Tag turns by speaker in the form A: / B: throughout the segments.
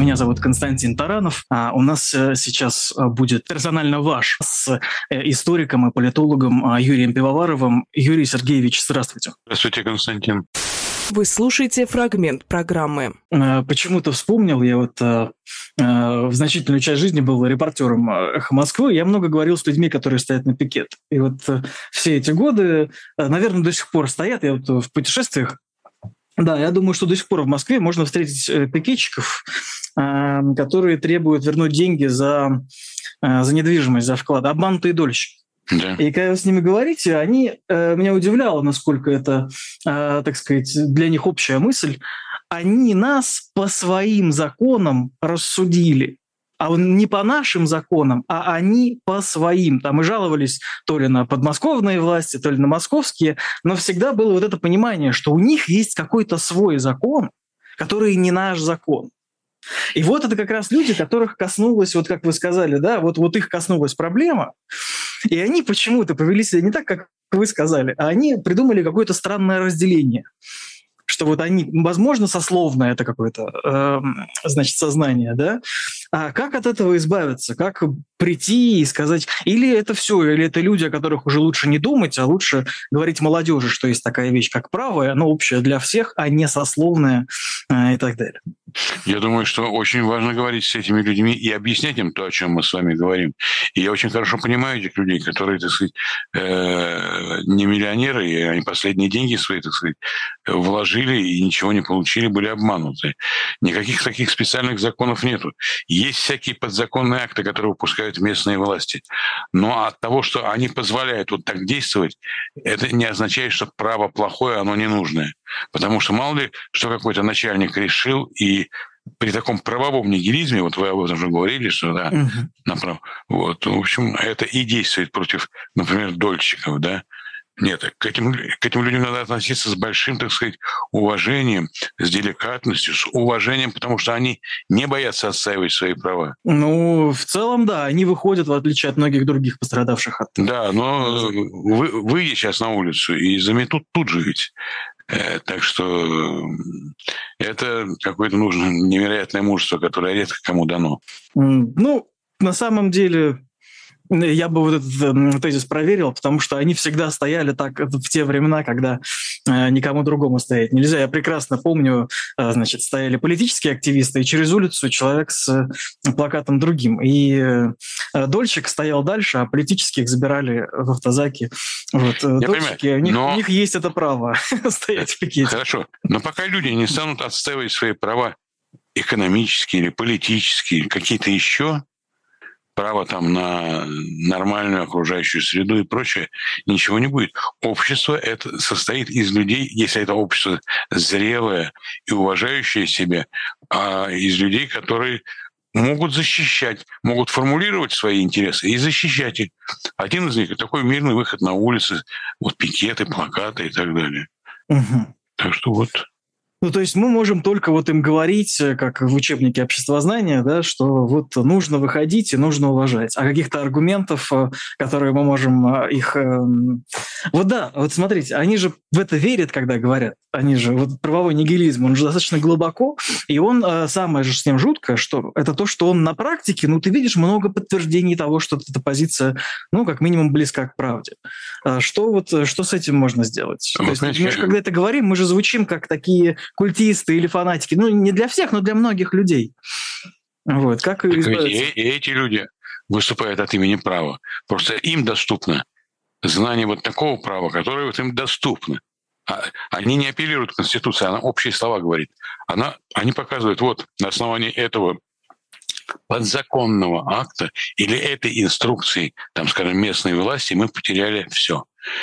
A: Меня зовут Константин Таранов. У нас сейчас будет персонально ваш с историком и политологом Юрием Пивоваровым. Юрий Сергеевич, здравствуйте.
B: Здравствуйте, Константин.
C: Вы слушаете фрагмент программы.
A: Почему-то вспомнил, я в значительную часть жизни был репортером «Эхо Москвы», я много говорил с людьми, которые стоят на пикет. И все эти годы, наверное, до сих пор стоят. Я в путешествиях, да, я думаю, что до сих пор в Москве можно встретить пикетчиков, которые требуют вернуть деньги за недвижимость, за вклад, обманутые дольщики.
B: Да.
A: И когда вы с ними говорите, меня удивляло, насколько это, так сказать, для них общая мысль. Они нас по своим законам рассудили, а не по нашим законам, а они по своим. Там и жаловались то ли на подмосковные власти, то ли на московские, но всегда было это понимание, что у них есть какой-то свой закон, который не наш закон. И это как раз люди, которых коснулась, как вы сказали, да, их коснулась проблема, и они почему-то повели себя не так, как вы сказали, а они придумали какое-то странное разделение, что они, возможно, сословно это какое-то, сознание, да, а как от этого избавиться, как прийти и сказать, или это все, или это люди, о которых уже лучше не думать, а лучше говорить молодежи, что есть такая вещь, как право, оно общее для всех, а не сословное и так далее.
B: Я думаю, что очень важно говорить с этими людьми и объяснять им то, о чем мы с вами говорим. И я очень хорошо понимаю этих людей, которые, так сказать, не миллионеры, и они последние деньги свои, так сказать, вложили и ничего не получили, были обмануты. Никаких таких специальных законов нету. Есть всякие подзаконные акты, которые выпускают местные власти. Но от того, что они позволяют так действовать, это не означает, что право плохое, оно не нужное. Потому что мало ли, что какой-то начальник решил, и при таком правовом нигилизме, вы об этом уже говорили, что да, направо. В общем, это и действует против, например, дольщиков, да. Нет, к этим людям надо относиться с большим, так сказать, уважением, с деликатностью, с уважением, потому что они не боятся отстаивать свои права.
A: В целом, да, они выходят, в отличие от многих других пострадавших от...
B: Да, но выйди сейчас на улицу и заметут тут же ведь. Так что это какое-то нужно невероятное мужество, которое редко кому дано.
A: На самом деле... Я бы этот тезис проверил, потому что они всегда стояли так в те времена, когда никому другому стоять нельзя. Я прекрасно помню, стояли политические активисты, и через улицу человек с плакатом другим. И дольщик стоял дальше, а политических забирали в автозаки. Дольщики, у них есть это право стоять в пикете.
B: Хорошо, но пока люди не станут отстаивать свои права экономические или политические, или какие-то еще, право на нормальную окружающую среду и прочее, ничего не будет. Общество это состоит из людей, если это общество зрелое и уважающее себя, из людей, которые могут защищать, могут формулировать свои интересы и защищать их. Один из них – такой мирный выход на улицы, пикеты, плакаты и так далее. Так что
A: то есть мы можем только им говорить, как в учебнике обществознания, да, что нужно выходить и нужно уважать. А каких-то аргументов, которые мы можем их... смотрите, они же в это верят, когда говорят. Они же... правовой нигилизм, он же достаточно глубоко, и он... самое же с ним жуткое, что это то, что он на практике, ты видишь много подтверждений того, что эта позиция, как минимум, близка к правде. Что с этим можно сделать? То есть, мы же, когда это говорим, мы же звучим как такие культисты или фанатики. Не для всех, но для многих людей. Как избавиться?
B: И эти люди выступают от имени права. Просто им доступно знание такого права, которое им доступно. Они не апеллируют к Конституции, она общие слова говорит. Они показывают, на основании этого подзаконного акта или этой инструкции, местной власти, мы потеряли все.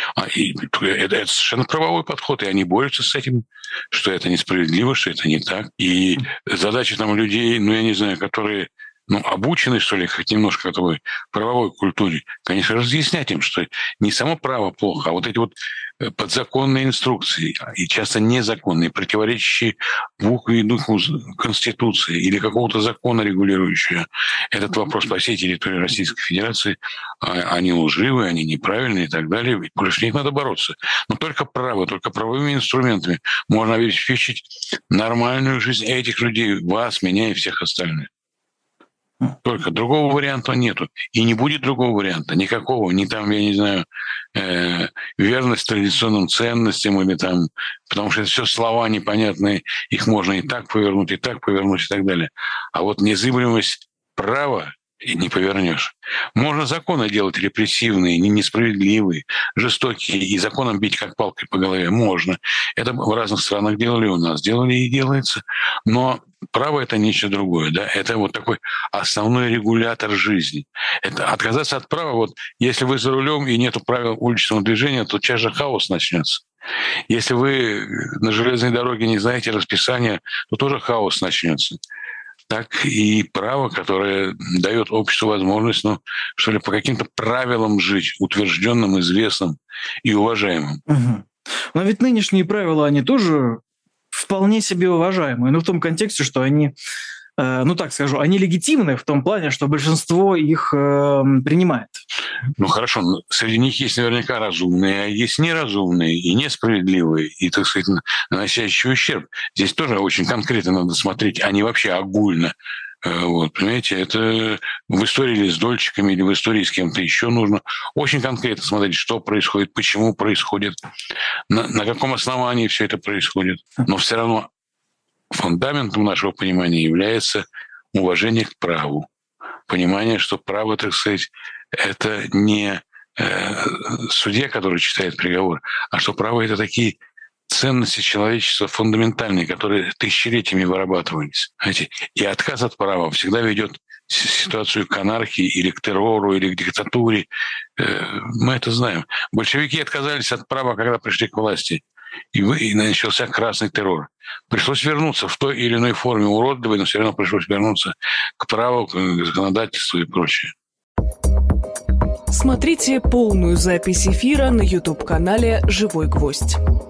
B: Это совершенно правовой подход, и они борются с этим, что это несправедливо, что это не так. И задача людей, я не знаю, которые обучены, что ли, хоть немножко такой правовой культуре, конечно, разъяснять им, что не само право плохо, а вот эти вот подзаконные инструкции, и часто незаконные, противоречащие букве и духу Конституции или какого-то закона, регулирующего этот вопрос по всей территории Российской Федерации, они лживые, они неправильные и так далее. Ведь против них надо бороться. Но только право, только правовыми инструментами можно обеспечить нормальную жизнь этих людей, вас, меня и всех остальных. Только другого варианта нету. И не будет другого варианта. Никакого. Ни там, я не знаю, верность традиционным ценностям или там... Потому что это все слова непонятные. Их можно и так повернуть, и так далее. А вот незыблемость права не повернешь. Можно законы делать репрессивные, несправедливые, жестокие, и законом бить как палкой по голове. Можно. Это в разных странах делали, у нас делали и делается. Но право – это нечто другое. Да? Это вот такой основной регулятор жизни. Это отказаться от права. Вот если вы за рулем и нету правил уличного движения, то сейчас же хаос начнется. Если вы на железной дороге не знаете расписания, то тоже хаос начнется. Так и право, которое дает обществу возможность, по каким-то правилам жить, утвержденным, известным и уважаемым.
A: Угу. Но ведь нынешние правила, они тоже вполне себе уважаемые, но в том контексте, что они, они легитимны в том плане, что большинство их принимает.
B: Хорошо, среди них есть наверняка разумные, а есть неразумные и несправедливые, и, так сказать, наносящие ущерб. Здесь тоже очень конкретно надо смотреть, а не вообще огульно. Понимаете, это в истории или с дольщиками, или в истории с кем-то еще нужно очень конкретно смотреть, что происходит, почему происходит, на каком основании все это происходит. Но все равно фундаментом нашего понимания является уважение к праву. Понимание, что право, так сказать, это не судья, который читает приговор, а что право – это такие ценности человечества фундаментальные, которые тысячелетиями вырабатывались. Знаете? И отказ от права всегда ведет ситуацию к анархии или к террору, или к диктатуре. Мы это знаем. Большевики отказались от права, когда пришли к власти. И начался красный террор. Пришлось вернуться в той или иной форме уродливой, но все равно пришлось вернуться к праву, к законодательству и прочее.
C: Смотрите полную запись эфира на YouTube-канале «Живой гвоздь».